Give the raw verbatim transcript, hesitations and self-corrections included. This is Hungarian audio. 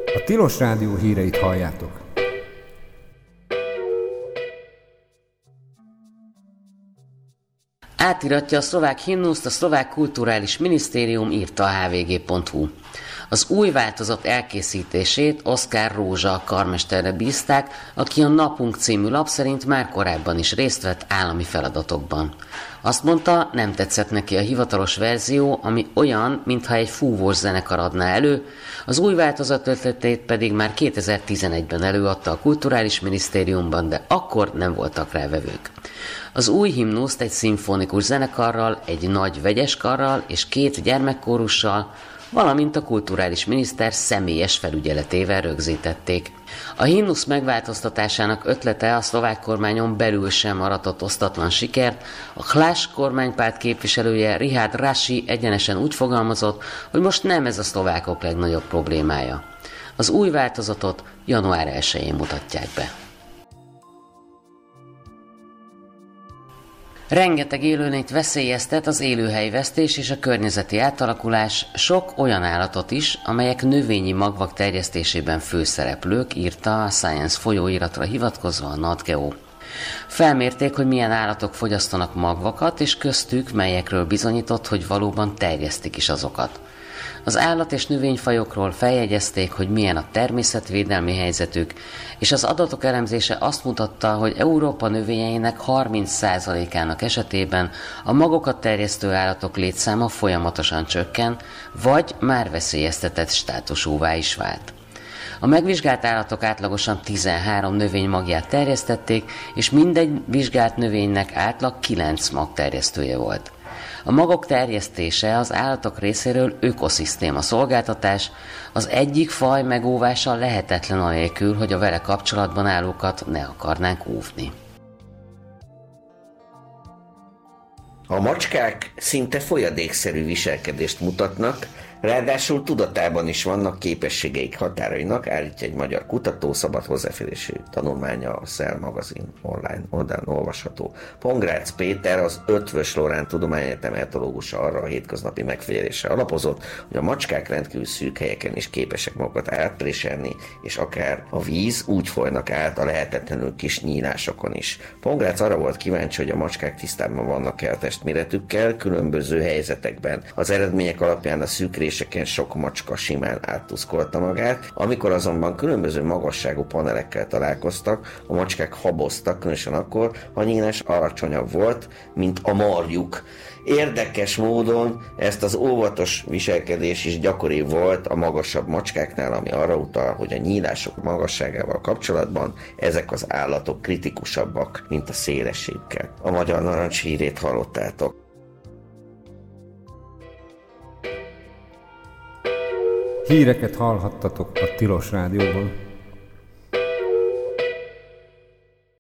A Tilos Rádió híreit halljátok. Átiratja a szlovák himnuszt a Szlovák Kulturális Minisztérium, írta a há vé gé pont hú. Az új változat elkészítését Oszkár Rózsa karmesterre bízták, aki a Napunk című lap szerint már korábban is részt vett állami feladatokban. Azt mondta, nem tetszett neki a hivatalos verzió, ami olyan, mintha egy fúvós zenekar adná elő, az új változat ötletét pedig már kétezer-tizenegyben előadta a Kulturális Minisztériumban, de akkor nem voltak rá vevők. Az új himnuszt egy szimfonikus zenekarral, egy nagy vegyeskarral és két gyermekkórussal, valamint a kulturális miniszter személyes felügyeletével rögzítették. A himnusz megváltoztatásának ötlete a szlovák kormányon belül sem aratott osztatlan sikert. A Hlas kormánypárt képviselője Richard Raši egyenesen úgy fogalmazott, hogy most nem ez a szlovákok legnagyobb problémája. Az új változatot január elsején mutatják be. Rengeteg élőlényt veszélyeztet az élőhelyvesztés és a környezeti átalakulás, sok olyan állatot is, amelyek növényi magvak terjesztésében főszereplők, írta a Science folyóiratra hivatkozva a NatGeo. Felmérték, hogy milyen állatok fogyasztanak magvakat, és köztük melyekről bizonyított, hogy valóban terjesztik is azokat. Az állat- és növényfajokról feljegyezték, hogy milyen a természetvédelmi helyzetük, és az adatok elemzése azt mutatta, hogy Európa növényeinek harminc százalékának esetében a magokat terjesztő állatok létszáma folyamatosan csökken, vagy már veszélyeztetett státusúvá is vált. A megvizsgált állatok átlagosan tizenhárom növény magját terjesztették, és mindegy vizsgált növénynek átlag kilenc mag terjesztője volt. A magok terjesztése az állatok részéről ökoszisztéma szolgáltatás, az egyik faj megóvása lehetetlen anélkül, hogy a vele kapcsolatban állókat ne akarnánk óvni. A macskák szinte folyadékszerű viselkedést mutatnak, ráadásul tudatában is vannak képességeik határainak, állítja egy magyar kutató, szabad hozzáférésű tanulmánya a Cell magazin online oldalon olvasható. Pongrácz Péter, az Eötvös Loránd Tudományegyetem etológusa arra a hétköznapi megfigyelésre alapozott, hogy a macskák rendkívül szűk helyeken is képesek magukat átpréselni, és akár a víz úgy folynak át a lehetetlenül kis nyílásokon is. Pongrácz arra volt kíváncsi, hogy a macskák tisztában vannak-e a testméretükkel különböző helyzetekben. Az eredmények alapján a szűk sok macska simán áttuszkolta magát, amikor azonban különböző magasságú panelekkel találkoztak, a macskák haboztak, különösen akkor, ha a nyílás alacsonyabb volt, mint a marjuk. Érdekes módon ezt az óvatos viselkedés is gyakori volt a magasabb macskáknál, ami arra utal, hogy a nyílások magasságával kapcsolatban ezek az állatok kritikusabbak, mint a szélességükkel. A Magyar Narancs hírét hallottátok. Híreket hallhattatok a Tilos Rádióban.